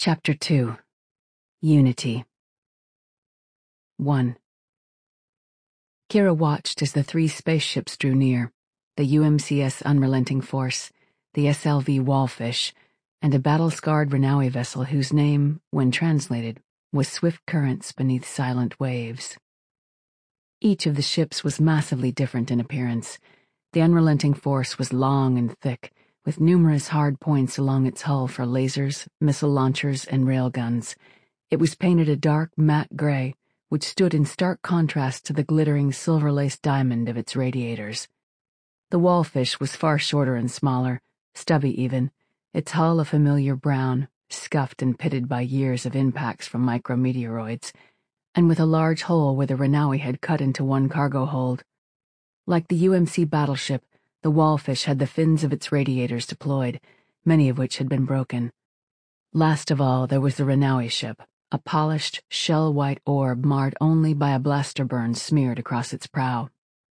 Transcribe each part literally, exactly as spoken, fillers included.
Chapter two. Unity. one. Kira watched as the three spaceships drew near, the U M C S Unrelenting Force, the S L V Wallfish, and a battle-scarred Renawi vessel whose name, when translated, was Swift Currents Beneath Silent Waves. Each of the ships was massively different in appearance. The Unrelenting Force was long and thick, with numerous hard points along its hull for lasers, missile launchers, and railguns. It was painted a dark, matte gray, which stood in stark contrast to the glittering silver-laced diamond of its radiators. The Wallfish was far shorter and smaller, stubby even, its hull a familiar brown, scuffed and pitted by years of impacts from micrometeoroids, and with a large hole where the Renawi had cut into one cargo hold. Like the U M C battleship, the Wallfish had the fins of its radiators deployed, many of which had been broken. Last of all, there was the Renawi ship, a polished, shell-white orb marred only by a blaster burn smeared across its prow.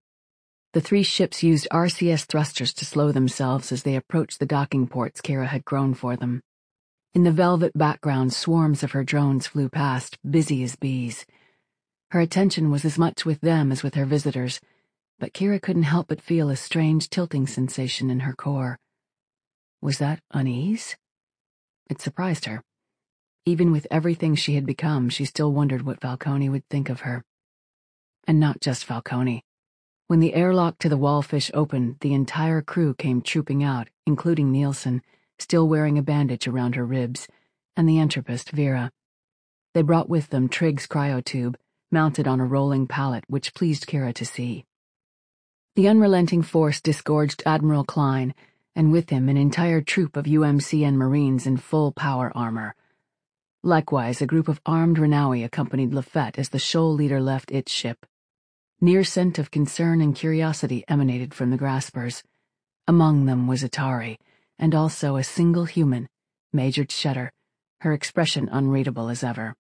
The three ships used R C S thrusters to slow themselves as they approached the docking ports Kira had grown for them. In the velvet background, swarms of her drones flew past, busy as bees. Her attention was as much with them as with her visitors, but Kira couldn't help but feel a strange tilting sensation in her core. Was that unease? It surprised her. Even with everything she had become, she still wondered what Falcone would think of her. And not just Falcone. When the airlock to the Wallfish opened, the entire crew came trooping out, including Nielsen, still wearing a bandage around her ribs, and the entropist, Vera. They brought with them Trigg's cryotube, mounted on a rolling pallet, which pleased Kira to see. The Unrelenting Force disgorged Admiral Klein, and with him an entire troop of U M C N Marines in full power armor. Likewise, a group of armed Renawi accompanied Lafette as the shoal leader left its ship. Near scent of concern and curiosity emanated from the graspers. Among them was Atari, and also a single human, Major Cheddar, her expression unreadable as ever.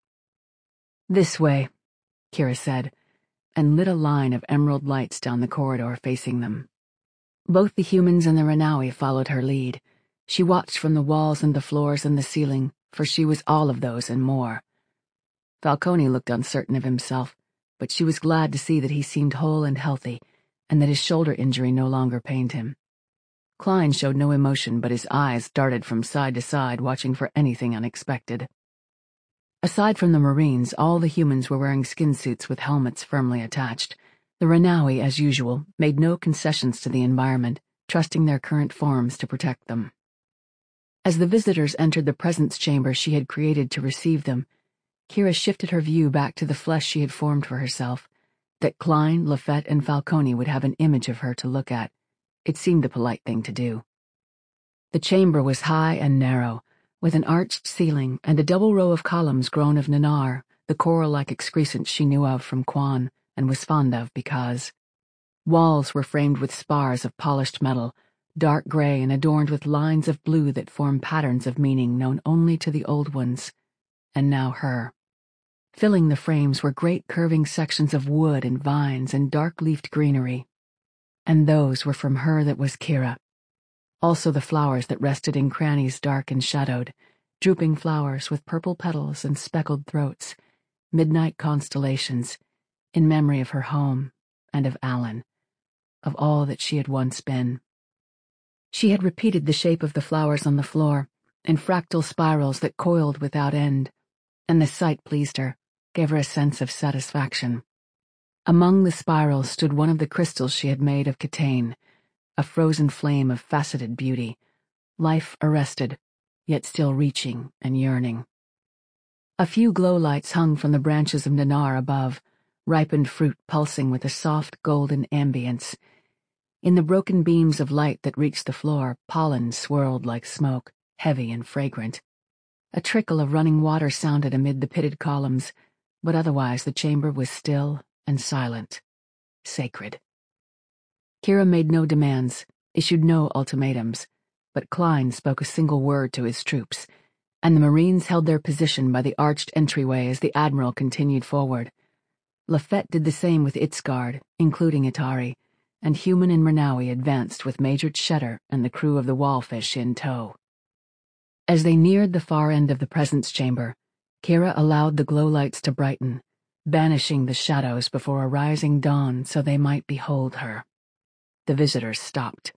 "This way," Kira said, and lit a line of emerald lights down the corridor facing them. Both the humans and the Renawi followed her lead. She watched from the walls and the floors and the ceiling, for she was all of those and more. Falcone looked uncertain of himself, but she was glad to see that he seemed whole and healthy, and that his shoulder injury no longer pained him. Klein showed no emotion, but his eyes darted from side to side, watching for anything unexpected. Aside from the Marines, all the humans were wearing skin suits with helmets firmly attached. The Renawi, as usual, made no concessions to the environment, trusting their current forms to protect them. As the visitors entered the presence chamber she had created to receive them, Kira shifted her view back to the flesh she had formed for herself, that Klein, Lafette, and Falcone would have an image of her to look at. It seemed the polite thing to do. The chamber was high and narrow, with an arched ceiling and a double row of columns grown of Nanar, the coral-like excrescence she knew of from Quan and was fond of because. Walls were framed with spars of polished metal, dark gray and adorned with lines of blue that formed patterns of meaning known only to the old ones, and now her. Filling the frames were great curving sections of wood and vines and dark-leafed greenery. And those were from her that was Kira. Also the flowers that rested in crannies dark and shadowed, drooping flowers with purple petals and speckled throats, midnight constellations, in memory of her home and of Alan, of all that she had once been. She had repeated the shape of the flowers on the floor, in fractal spirals that coiled without end, and the sight pleased her, gave her a sense of satisfaction. Among the spirals stood one of the crystals she had made of Catane, a frozen flame of faceted beauty, life arrested, yet still reaching and yearning. A few glow lights hung from the branches of Nanar above, ripened fruit pulsing with a soft golden ambience. In the broken beams of light that reached the floor, pollen swirled like smoke, heavy and fragrant. A trickle of running water sounded amid the pitted columns, but otherwise the chamber was still and silent, sacred. Kira made no demands, issued no ultimatums, but Klein spoke a single word to his troops, and the Marines held their position by the arched entryway as the Admiral continued forward. Lafette did the same with its guard, including Atari, and Human and Renawi advanced with Major Cheddar and the crew of the Wallfish in tow. As they neared the far end of the presence chamber, Kira allowed the glow lights to brighten, banishing the shadows before a rising dawn so they might behold her. The visitors stopped.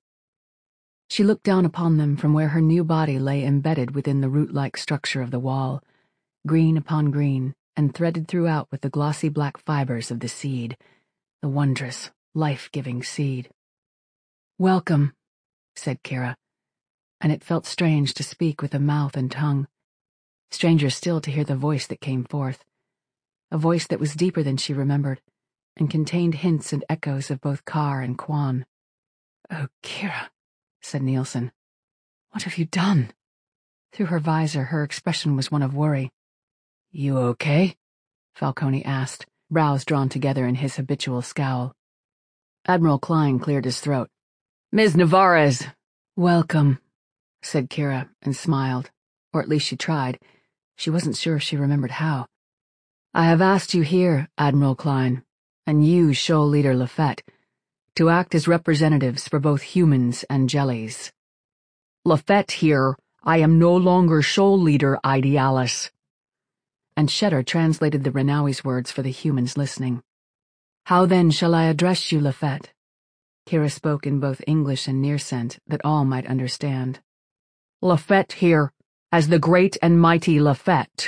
She looked down upon them from where her new body lay embedded within the root-like structure of the wall, green upon green, and threaded throughout with the glossy black fibers of the seed, the wondrous, life-giving seed. "Welcome," said Kira, and it felt strange to speak with a mouth and tongue. Stranger still to hear the voice that came forth, a voice that was deeper than she remembered, and contained hints and echoes of both Carr and Quan. "Oh, Kira," said Nielsen. "What have you done?" Through her visor, her expression was one of worry. "You okay?" Falcone asked, brows drawn together in his habitual scowl. Admiral Klein cleared his throat. "Miz Navarez!" "Welcome," said Kira, and smiled, or at least she tried. She wasn't sure if she remembered how. "I have asked you here, Admiral Klein, and you, Shoal Leader Lafette, to act as representatives for both humans and jellies." "Lafette here. I am no longer Shoal Leader Idealis." And Shetter translated the Renawi's words for the humans listening. "How then shall I address you, Lafette?" Kira spoke in both English and Nearsent that all might understand. "Lafette here, as the great and mighty Lafette."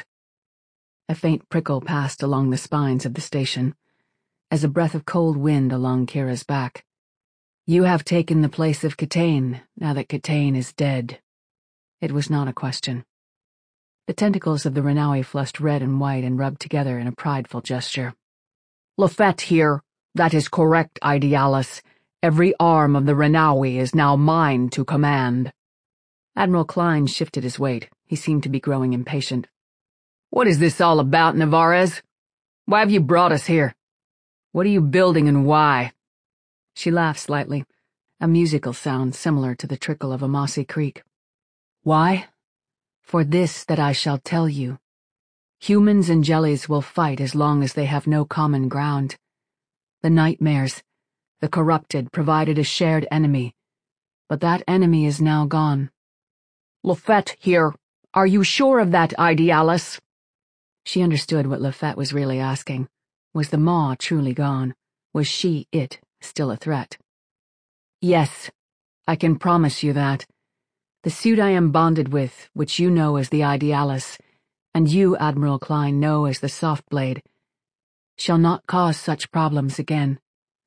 A faint prickle passed along the spines of the station, as a breath of cold wind along Kira's back. "You have taken the place of Kitane, now that Kitane is dead." It was not a question. The tentacles of the Renawi flushed red and white and rubbed together in a prideful gesture. "Lafette here. That is correct, Idealis. Every arm of the Renawi is now mine to command." Admiral Klein shifted his weight. He seemed to be growing impatient. "What is this all about, Navarez? Why have you brought us here? What are you building and why?" She laughed slightly, a musical sound similar to the trickle of a mossy creek. "Why? For this that I shall tell you. Humans and jellies will fight as long as they have no common ground. The nightmares, the corrupted, provided a shared enemy, but that enemy is now gone." "Lafette here. Are you sure of that, Idealis?" She understood what Lafette was really asking. Was the maw truly gone? Was she, it, still a threat? "Yes, I can promise you that. The suit I am bonded with, which you know as the Idealis, and you, Admiral Klein, know as the Softblade, shall not cause such problems again.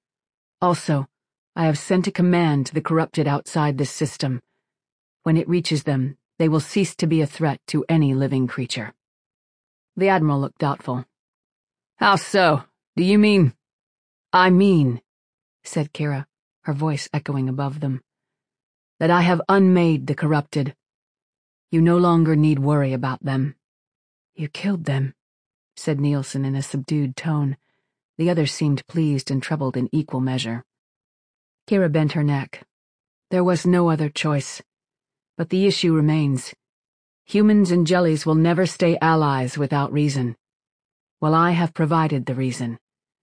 Also, I have sent a command to the corrupted outside this system. When it reaches them, they will cease to be a threat to any living creature." The Admiral looked doubtful. "How so? Do you mean—" "I mean," said Kira, her voice echoing above them, "that I have unmade the corrupted. You no longer need worry about them." "You killed them," said Nielsen in a subdued tone. The others seemed pleased and troubled in equal measure. Kira bent her neck. There was no other choice. But the issue remains. Humans and jellies will never stay allies without reason. Well, I have provided the reason.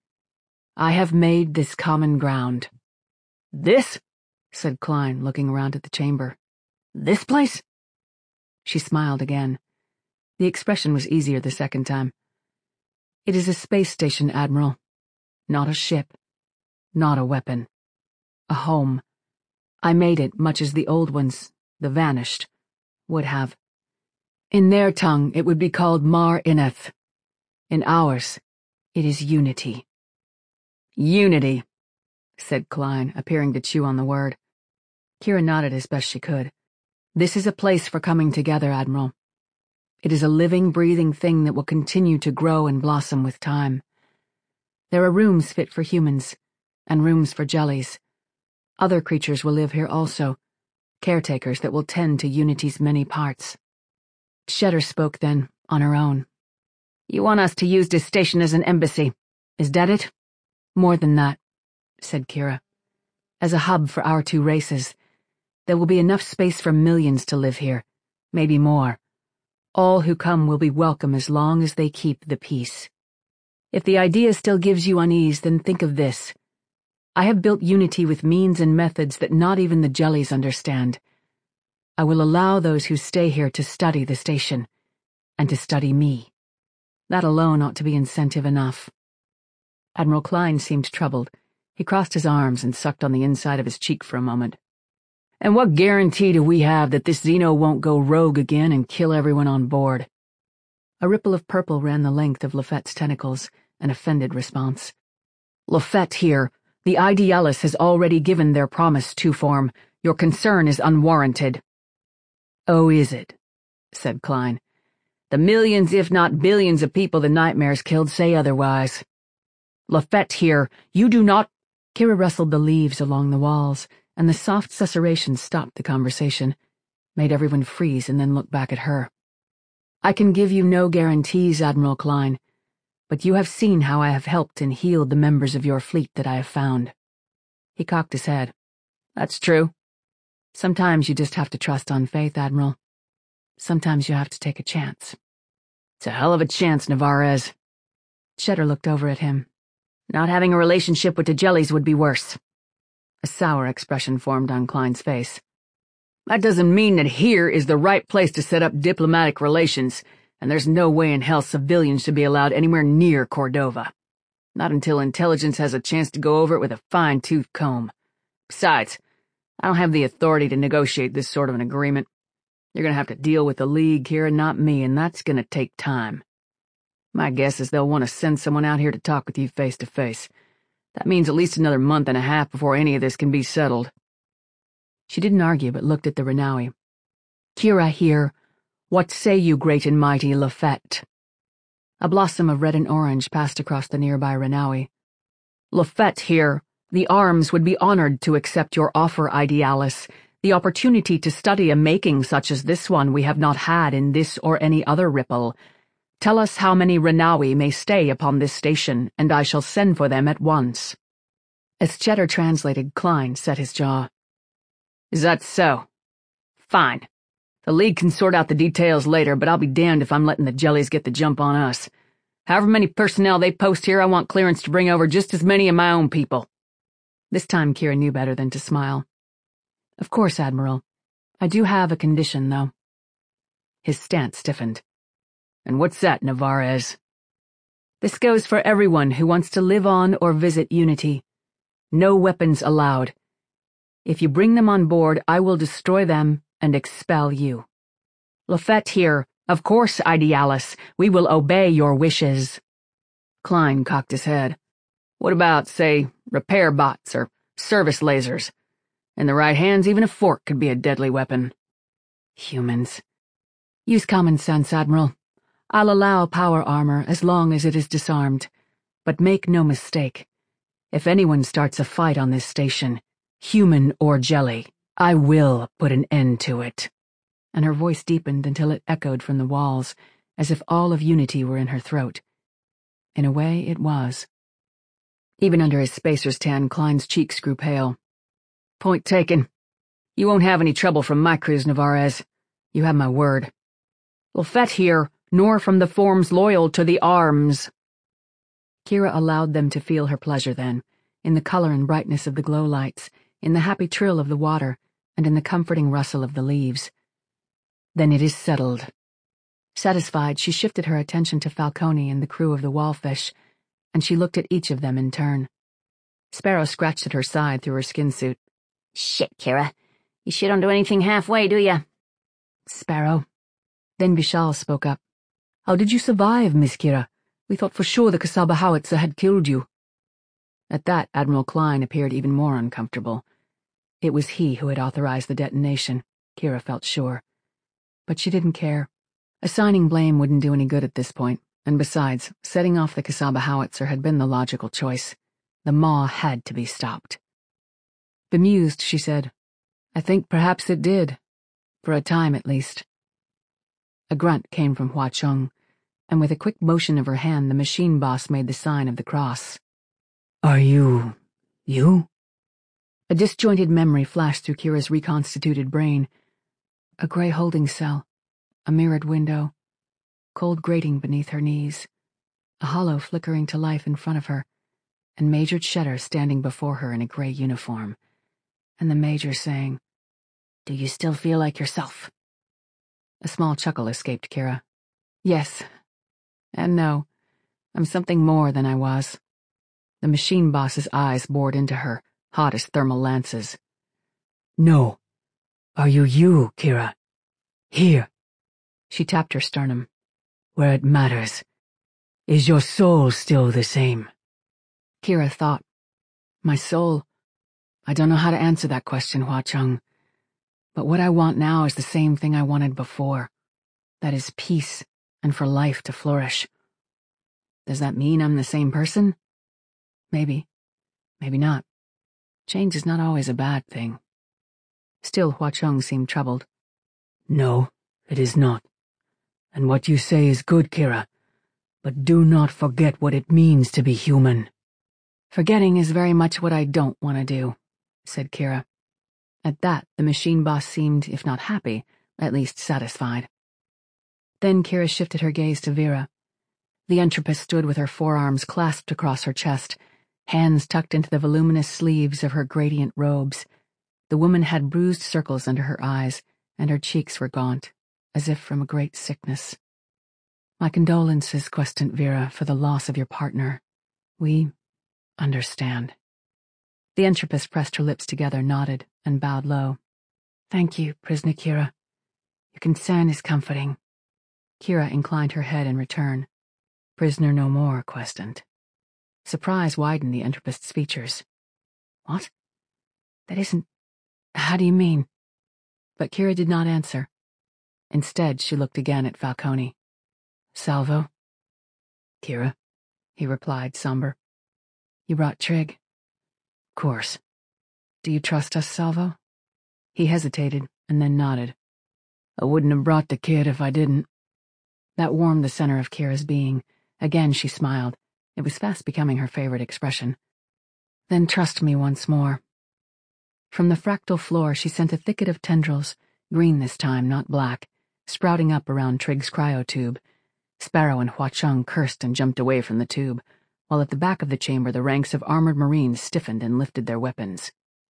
I have made this common ground." "This?" said Klein, looking around at the chamber. "This place?" She smiled again. The expression was easier the second time. "It is a space station, Admiral. Not a ship. Not a weapon. A home. I made it much as the old ones, the vanished, would have. In their tongue, it would be called Mar Ineth. In ours, it is unity." "Unity," said Klein, appearing to chew on the word. Kira nodded as best she could. "This is a place for coming together, Admiral. It is a living, breathing thing that will continue to grow and blossom with time. There are rooms fit for humans, and rooms for jellies. Other creatures will live here also, caretakers that will tend to Unity's many parts." Shetter spoke then, on her own. "You want us to use this station as an embassy, is that it?" "More than that," said Kira. "As a hub for our two races, there will be enough space for millions to live here, maybe more. All who come will be welcome as long as they keep the peace. If the idea still gives you unease, then think of this. I have built Unity with means and methods that not even the jellies understand. I will allow those who stay here to study the station, and to study me. That alone ought to be incentive enough." Admiral Klein seemed troubled. He crossed his arms and sucked on the inside of his cheek for a moment. "And what guarantee do we have that this Xeno won't go rogue again and kill everyone on board?" A ripple of purple ran the length of Lafette's tentacles, an offended response. "Lafette here. The Idealis has already given their promise to form. Your concern is unwarranted." "Oh, is it?" said Klein. "The millions, if not billions, of people the Nightmares killed say otherwise." "Lafette here. You do not—" Kira rustled the leaves along the walls, and the soft susurration stopped the conversation, made everyone freeze and then look back at her. "I can give you no guarantees, Admiral Klein, but you have seen how I have helped and healed the members of your fleet that I have found." He cocked his head. "That's true. Sometimes you just have to trust on faith, Admiral. Sometimes you have to take a chance." "It's a hell of a chance, Navarez." Cheddar looked over at him. "Not having a relationship with the Jellies would be worse." A sour expression formed on Klein's face. "That doesn't mean that here is the right place to set up diplomatic relations, and there's no way in hell civilians should be allowed anywhere near Cordova. Not until intelligence has a chance to go over it with a fine-tooth comb. Besides, I don't have the authority to negotiate this sort of an agreement. You're gonna have to deal with the League here and not me, and that's gonna take time. My guess is they'll want to send someone out here to talk with you face to face. That means at least another month and a half before any of this can be settled." She didn't argue, but looked at the Renawi. "Kira here. What say you, great and mighty Lafette?" A blossom of red and orange passed across the nearby Renawi. "Lafette here. The Arms would be honored to accept your offer, Idealis. The opportunity to study a making such as this one we have not had in this or any other ripple. Tell us how many Renawi may stay upon this station, and I shall send for them at once." As Cheddar translated, Klein set his jaw. "Is that so? Fine. The League can sort out the details later, but I'll be damned if I'm letting the Jellies get the jump on us. However many personnel they post here, I want clearance to bring over just as many of my own people." This time Kira knew better than to smile. "Of course, Admiral. I do have a condition, though." His stance stiffened. "And what's that, Navarez?" "This goes for everyone who wants to live on or visit Unity. No weapons allowed. If you bring them on board, I will destroy them and expel you. Lafette here. Of course, Idealis. We will obey your wishes." Klein cocked his head. "What about, say, repair bots or service lasers? In the right hands, even a fork could be a deadly weapon." "Humans. Use common sense, Admiral. I'll allow power armor as long as it is disarmed. But make no mistake. If anyone starts a fight on this station, human or jelly, I will put an end to it." And her voice deepened until it echoed from the walls, as if all of Unity were in her throat. In a way, it was. Even under his spacer's tan, Klein's cheeks grew pale. "Point taken. You won't have any trouble from my crews, Navarez. You have my word. Lafette here, nor from the forms loyal to the Arms." Kira allowed them to feel her pleasure then, in the color and brightness of the glow lights, in the happy trill of the water, and in the comforting rustle of the leaves. "Then it is settled." Satisfied, she shifted her attention to Falcone and the crew of the Wallfish, and she looked at each of them in turn. Sparrow scratched at her side through her skin suit. "Shit, Kira. You sure don't do anything halfway, do ya?" "Sparrow." Then Vishal spoke up. "How did you survive, Miss Kira? We thought for sure the Kasaba howitzer had killed you." At that, Admiral Klein appeared even more uncomfortable. It was he who had authorized the detonation, Kira felt sure. But she didn't care. Assigning blame wouldn't do any good at this point, and besides, setting off the Kasaba howitzer had been the logical choice. The Maw had to be stopped. Bemused, she said, "I think perhaps it did. For a time, at least." A grunt came from Hua Chung, and with a quick motion of her hand, the machine boss made the sign of the cross. "Are you... you?" A disjointed memory flashed through Kira's reconstituted brain. A gray holding cell, a mirrored window, cold grating beneath her knees, a hollow flickering to life in front of her, and Major Cheddar standing before her in a gray uniform, and the Major saying, Do you still feel like yourself? A small chuckle escaped Kira. Yes. And no. I'm something more than I was. The machine boss's eyes bored into her, hot as thermal lances. No. Are you you, Kira? Here. She tapped her sternum. Where it matters. Is your soul still the same? Kira thought. My soul? I don't know how to answer that question, Hua Cheng. But what I want now is the same thing I wanted before. That is peace, and for life to flourish. Does that mean I'm the same person? Maybe. Maybe not. Change is not always a bad thing. Still, Hua Cheng seemed troubled. No, it is not. And what you say is good, Kira. But do not forget what it means to be human. Forgetting is very much what I don't want to do, said Kira. At that, the machine boss seemed, if not happy, at least satisfied. Then Kira shifted her gaze to Vera. The Entropist stood with her forearms clasped across her chest, hands tucked into the voluminous sleeves of her gradient robes. The woman had bruised circles under her eyes, and her cheeks were gaunt, as if from a great sickness. My condolences, Questant Vera, for the loss of your partner. We understand. The Entropist pressed her lips together, nodded, and bowed low. Thank you, prisoner Kira. Your concern is comforting. Kira inclined her head in return. Prisoner no more, Questant. Surprise widened the Entropist's features. What? That isn't... How do you mean? But Kira did not answer. Instead, she looked again at Falcone. Salvo? Kira, he replied, somber. You brought Trig. Of course. Do you trust us, Salvo? He hesitated, and then nodded. I wouldn't have brought the kid if I didn't. That warmed the center of Kira's being. Again she smiled. It was fast becoming her favorite expression. Then trust me once more. From the fractal floor she sent a thicket of tendrils, green this time, not black, sprouting up around Trig's cryotube. Sparrow and Hua Cheng cursed and jumped away from the tube, while at the back of the chamber the ranks of armored marines stiffened and lifted their weapons.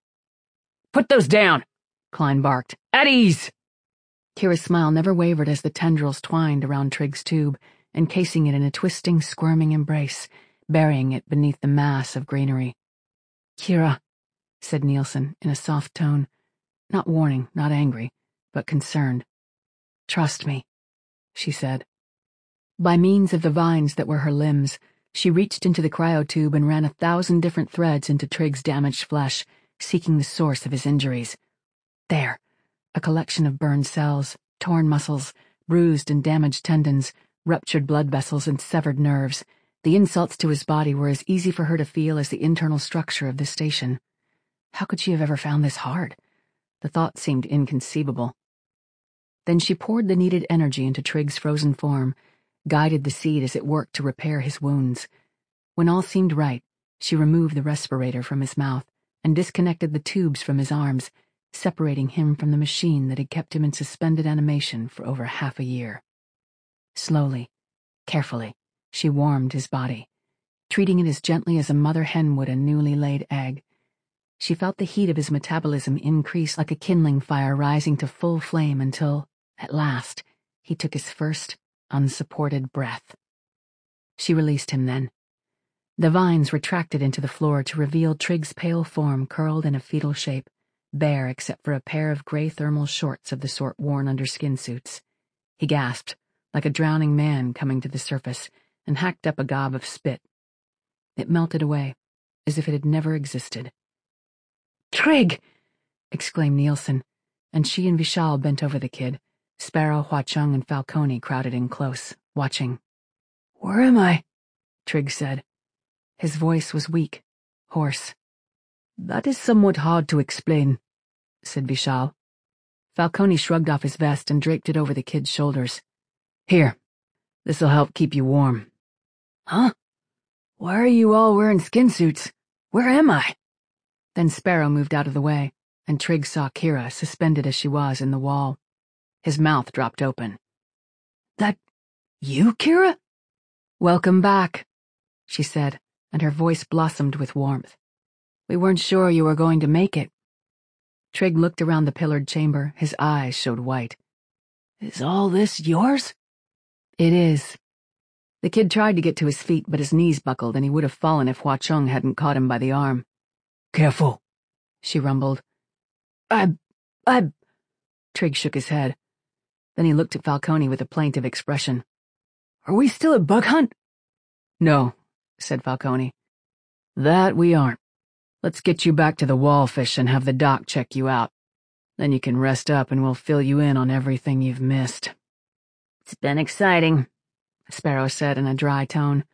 Put those down! Klein barked. At ease! Kira's smile never wavered as the tendrils twined around Trig's tube, encasing it in a twisting, squirming embrace, burying it beneath the mass of greenery. Kira, said Nielsen in a soft tone, not warning, not angry, but concerned. Trust me, she said. By means of the vines that were her limbs, she reached into the cryotube and ran a thousand different threads into Trig's damaged flesh, seeking the source of his injuries. There, a collection of burned cells, torn muscles, bruised and damaged tendons, ruptured blood vessels and severed nerves. The insults to his body were as easy for her to feel as the internal structure of this station. How could she have ever found this hard? The thought seemed inconceivable. Then she poured the needed energy into Trig's frozen form, guided the seed as it worked to repair his wounds. When all seemed right, she removed the respirator from his mouth and disconnected the tubes from his arms, separating him from the machine that had kept him in suspended animation for over half a year. Slowly, carefully, she warmed his body, treating it as gently as a mother hen would a newly laid egg. She felt the heat of his metabolism increase like a kindling fire rising to full flame until, at last, he took his first, unsupported breath. She released him then. The vines retracted into the floor to reveal Trig's pale form curled in a fetal shape, bare except for a pair of gray thermal shorts of the sort worn under skin suits. He gasped, like a drowning man coming to the surface, and hacked up a gob of spit. It melted away, as if it had never existed. Trig! Exclaimed Nielsen, and she and Vishal bent over the kid. Sparrow, Hua Cheng, and Falcone crowded in close, watching. Where am I? Trig said. His voice was weak, hoarse. That is somewhat hard to explain, said Vishal. Falcone shrugged off his vest and draped it over the kid's shoulders. Here, this'll help keep you warm. Huh? Why are you all wearing skin suits? Where am I? Then Sparrow moved out of the way, and Trig saw Kira, suspended as she was, in the wall. His mouth dropped open. That you, Kira? Welcome back, she said, and her voice blossomed with warmth. We weren't sure you were going to make it. Trigg looked around the pillared chamber. His eyes showed white. "Is all this yours?" "It is." The kid tried to get to his feet, but his knees buckled and he would have fallen if Hua Cheng hadn't caught him by the arm. "Careful," she rumbled. I... I... Trigg shook his head. Then he looked at Falcone with a plaintive expression. "Are we still at Bug Hunt?" "No," said Falcone. "That we aren't. Let's get you back to the Wallfish and have the doc check you out. Then you can rest up and we'll fill you in on everything you've missed." "It's been exciting," Sparrow said in a dry tone.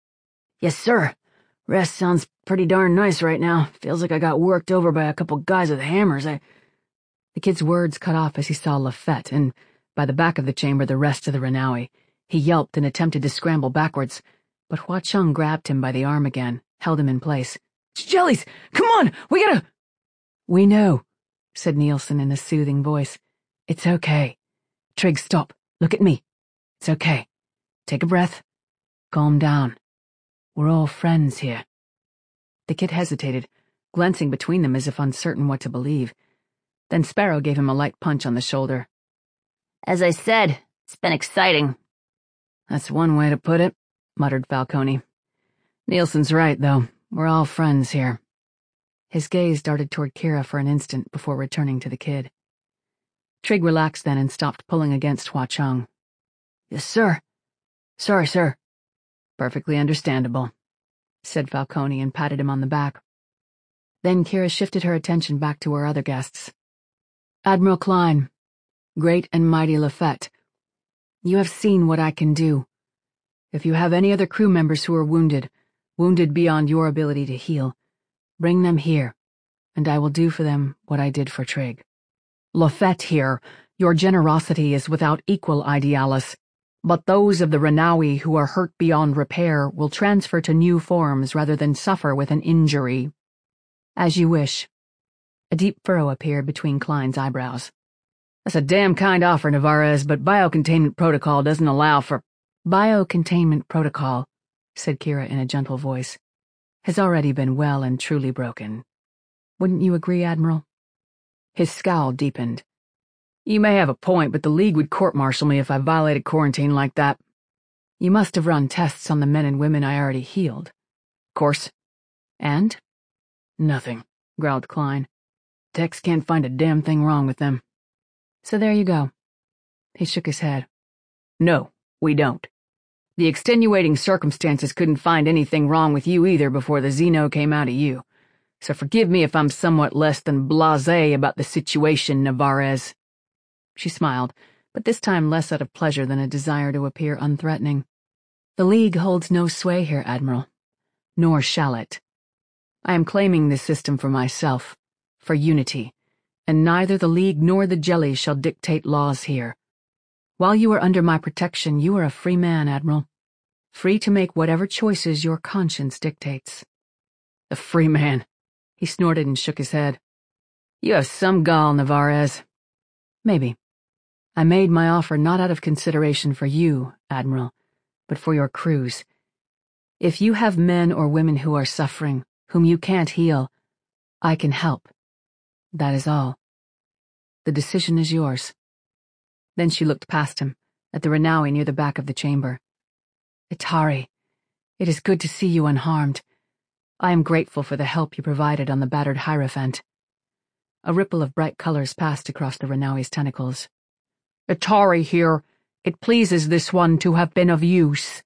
"Yes, sir. Rest sounds pretty darn nice right now. Feels like I got worked over by a couple guys with hammers. I..." The kid's words cut off as he saw Lafette and, by the back of the chamber, the rest of the Renawi. He yelped and attempted to scramble backwards, but Hua Cheng grabbed him by the arm again, held him in place. "Jellies! Come on! We gotta—" "We know," said Nielsen in a soothing voice. "It's okay. Trigg, stop. Look at me. It's okay. Take a breath. Calm down. We're all friends here." The kid hesitated, glancing between them as if uncertain what to believe. Then Sparrow gave him a light punch on the shoulder. "As I said, it's been exciting." "That's one way to put it," muttered Falcone. "Nielsen's right, though. We're all friends here." His gaze darted toward Kira for an instant before returning to the kid. Trigg relaxed then and stopped pulling against Hua Cheng. "Yes, sir. Sorry, sir." "Perfectly understandable," said Falcone and patted him on the back. Then Kira shifted her attention back to her other guests. "Admiral Klein, Great and Mighty Lafette, you have seen what I can do. If you have any other crew members who are wounded, wounded beyond your ability to heal, bring them here, and I will do for them what I did for Trigg. Lafette here, your generosity is without equal, Idealis, but those of the Renawi who are hurt beyond repair will transfer to new forms rather than suffer with an injury." "As you wish." A deep furrow appeared between Klein's eyebrows. "That's a damn kind offer, Navarez, but biocontainment protocol doesn't allow for—" "Biocontainment protocol," said Kira in a gentle voice, "has already been well and truly broken. Wouldn't you agree, Admiral?" His scowl deepened. "You may have a point, but the League would court-martial me if I violated quarantine like that." "You must have run tests on the men and women I already healed." "Of course." "And?" "Nothing," growled Klein. "Techs can't find a damn thing wrong with them." "So there you go." He shook his head. "No, we don't. The extenuating circumstances couldn't find anything wrong with you either before the Xeno came out of you. So forgive me if I'm somewhat less than blasé about the situation, Navarez." She smiled, but this time less out of pleasure than a desire to appear unthreatening. "The League holds no sway here, Admiral. Nor shall it. I am claiming this system for myself, for unity, and neither the League nor the Jellies shall dictate laws here. While you are under my protection, you are a free man, Admiral. Free to make whatever choices your conscience dictates." "A free man," he snorted and shook his head. "You have some gall, Navarez." "Maybe. I made my offer not out of consideration for you, Admiral, but for your crews. If you have men or women who are suffering, whom you can't heal, I can help. That is all. The decision is yours." Then she looked past him, at the Renawi near the back of the chamber. "Itari, it is good to see you unharmed. I am grateful for the help you provided on the battered Hierophant." A ripple of bright colors passed across the Renawi's tentacles. "Itari here. It pleases this one to have been of use."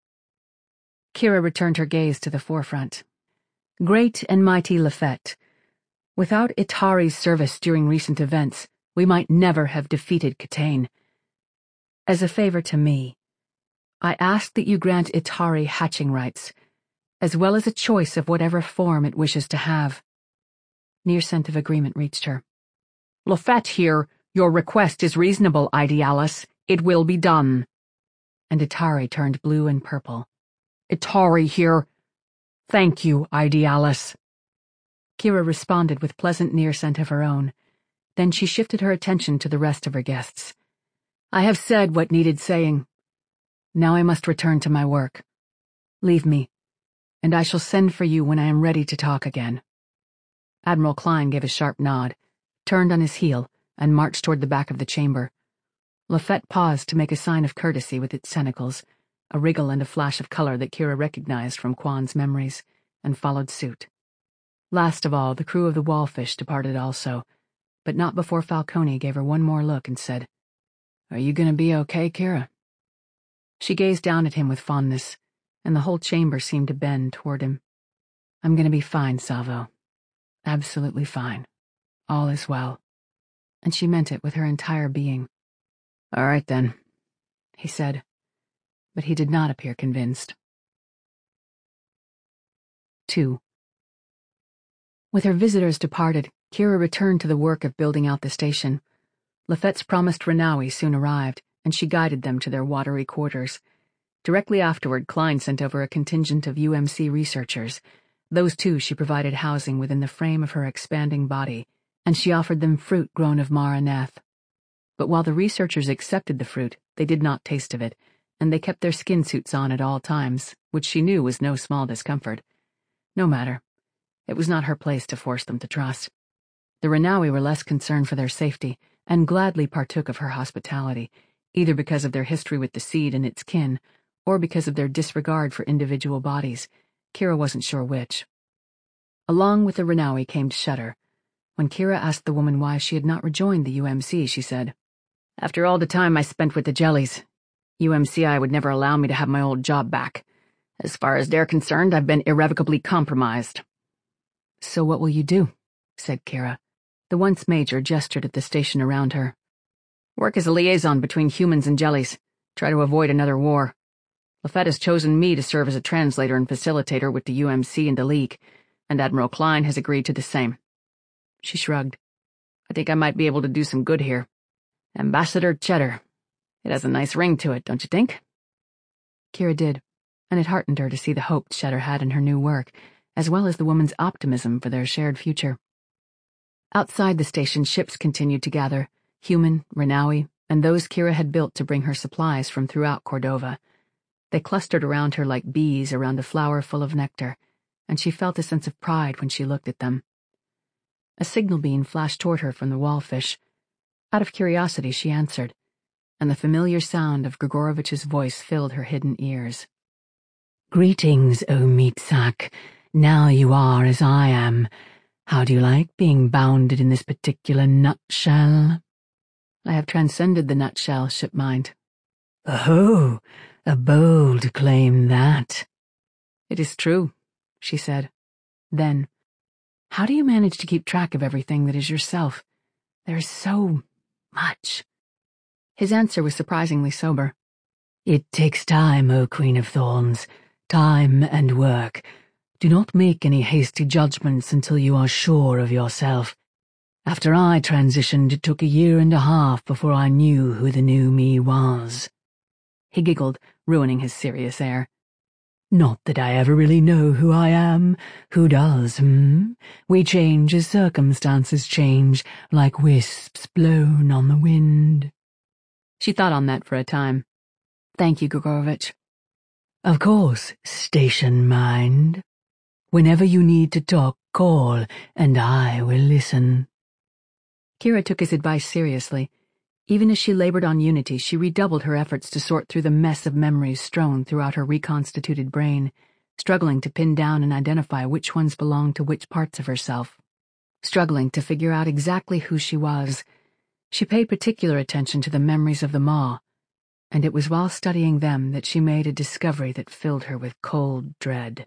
Kira returned her gaze to the forefront. "Great and Mighty Lafette, without Itari's service during recent events, we might never have defeated Catane. As a favor to me, I ask that you grant Itari hatching rights, as well as a choice of whatever form it wishes to have." Near scent of agreement reached her. "Lafette here, your request is reasonable, Idealis. It will be done." And Itari turned blue and purple. "Itari here. Thank you, Idealis." Kira responded with pleasant near scent of her own. Then she shifted her attention to the rest of her guests. "I have said what needed saying. Now I must return to my work. Leave me, and I shall send for you when I am ready to talk again." Admiral Klein gave a sharp nod, turned on his heel, and marched toward the back of the chamber. Lafette paused to make a sign of courtesy with its tentacles, a wriggle and a flash of color that Kira recognized from Quan's memories, and followed suit. Last of all, the crew of the Wallfish departed also, but not before Falcone gave her one more look and said, "Are you going to be okay, Kira?" She gazed down at him with fondness, and the whole chamber seemed to bend toward him. "I'm going to be fine, Salvo. Absolutely fine. All is well." And she meant it with her entire being. "All right, then," he said, but he did not appear convinced. Two. With her visitors departed, Kira returned to the work of building out the station. Lafette's promised Renawi soon arrived, and she guided them to their watery quarters. Directly afterward, Klein sent over a contingent of U M C researchers. Those too she provided housing within the frame of her expanding body, and she offered them fruit grown of Mara Neth. But while the researchers accepted the fruit, they did not taste of it, and they kept their skin suits on at all times, which she knew was no small discomfort. No matter. It was not her place to force them to trust. The Renawi were less concerned for their safety, and gladly partook of her hospitality, either because of their history with the seed and its kin, or because of their disregard for individual bodies. Kira wasn't sure which. Along with the Renawi came Shudder. When Kira asked the woman why she had not rejoined the U M C, she said, "After all the time I spent with the Jellies, U M C I would never allow me to have my old job back. As far as they're concerned, I've been irrevocably compromised." "So what will you do?" said Kira. The once major gestured at the station around her. "Work as a liaison between humans and Jellies. Try to avoid another war. Lafette has chosen me to serve as a translator and facilitator with the U M C and the League, and Admiral Klein has agreed to the same." She shrugged. "I think I might be able to do some good here. Ambassador Cheddar. It has a nice ring to it, don't you think?" Kira did, and it heartened her to see the hope Cheddar had in her new work, as well as the woman's optimism for their shared future. Outside the station, ships continued to gather, human, Renawi, and those Kira had built to bring her supplies from throughout Cordova. They clustered around her like bees around a flower full of nectar, and she felt a sense of pride when she looked at them. A signal beam flashed toward her from the Wallfish. Out of curiosity, she answered, and the familiar sound of Grigorovich's voice filled her hidden ears. "Greetings, O Meatsack. Now you are as I am. How do you like being bounded in this particular nutshell?" "I have transcended the nutshell, Shipmind." "Oh, a bold claim that." "It is true," she said. Then, "How do you manage to keep track of everything that is yourself? There is so much." His answer was surprisingly sober. "It takes time, O Queen of Thorns. Time and work. Do not make any hasty judgments until you are sure of yourself. After I transitioned, it took a year and a half before I knew who the new me was." He giggled, ruining his serious air. "Not that I ever really know who I am. Who does, hmm? We change as circumstances change, like wisps blown on the wind." She thought on that for a time. "Thank you, Grigorovich." "Of course, station mind. Whenever you need to talk, call, and I will listen." Kira took his advice seriously. Even as she labored on Unity, she redoubled her efforts to sort through the mess of memories strewn throughout her reconstituted brain, struggling to pin down and identify which ones belonged to which parts of herself, struggling to figure out exactly who she was. She paid particular attention to the memories of the Maw, and it was while studying them that she made a discovery that filled her with cold dread.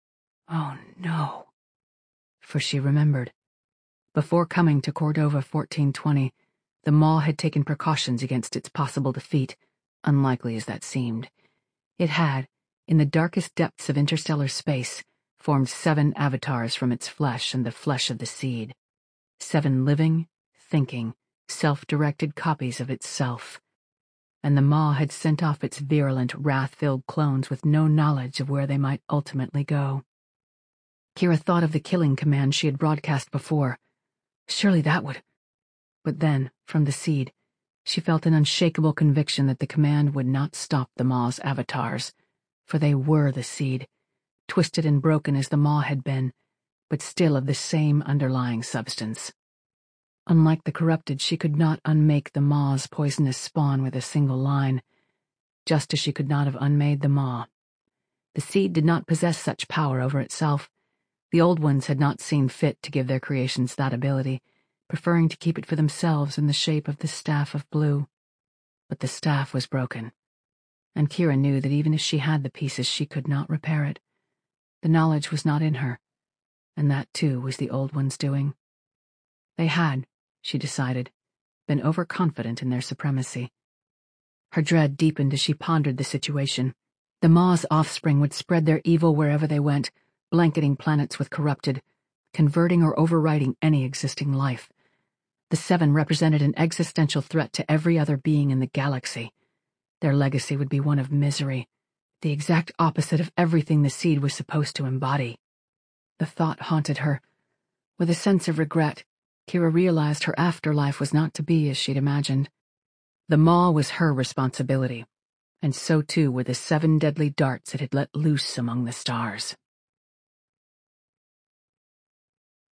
Oh no. For she remembered. Before coming to Cordova fourteen twenty, the Maw had taken precautions against its possible defeat, unlikely as that seemed. It had, in the darkest depths of interstellar space, formed seven avatars from its flesh and the flesh of the seed. Seven living, thinking, self-directed copies of itself. And the Maw had sent off its virulent, wrath-filled clones with no knowledge of where they might ultimately go. Kira thought of the killing command she had broadcast before. Surely that would... But then, from the seed, she felt an unshakable conviction that the command would not stop the Maw's avatars, for they were the seed, twisted and broken as the Maw had been, but still of the same underlying substance. Unlike the corrupted, she could not unmake the Maw's poisonous spawn with a single line, just as she could not have unmade the Maw. The seed did not possess such power over itself. The Old Ones had not seen fit to give their creations that ability, preferring to keep it for themselves in the shape of the Staff of Blue. But the staff was broken, and Kira knew that even if she had the pieces, she could not repair it. The knowledge was not in her, and that too was the Old Ones' doing. They had, she decided, been overconfident in their supremacy. Her dread deepened as she pondered the situation. The Maw's offspring would spread their evil wherever they went, blanketing planets with corrupted, converting or overriding any existing life. The Seven represented an existential threat to every other being in the galaxy. Their legacy would be one of misery, the exact opposite of everything the seed was supposed to embody. The thought haunted her. With a sense of regret, Kira realized her afterlife was not to be as she'd imagined. The Maw was her responsibility, and so too were the seven deadly darts it had let loose among the stars.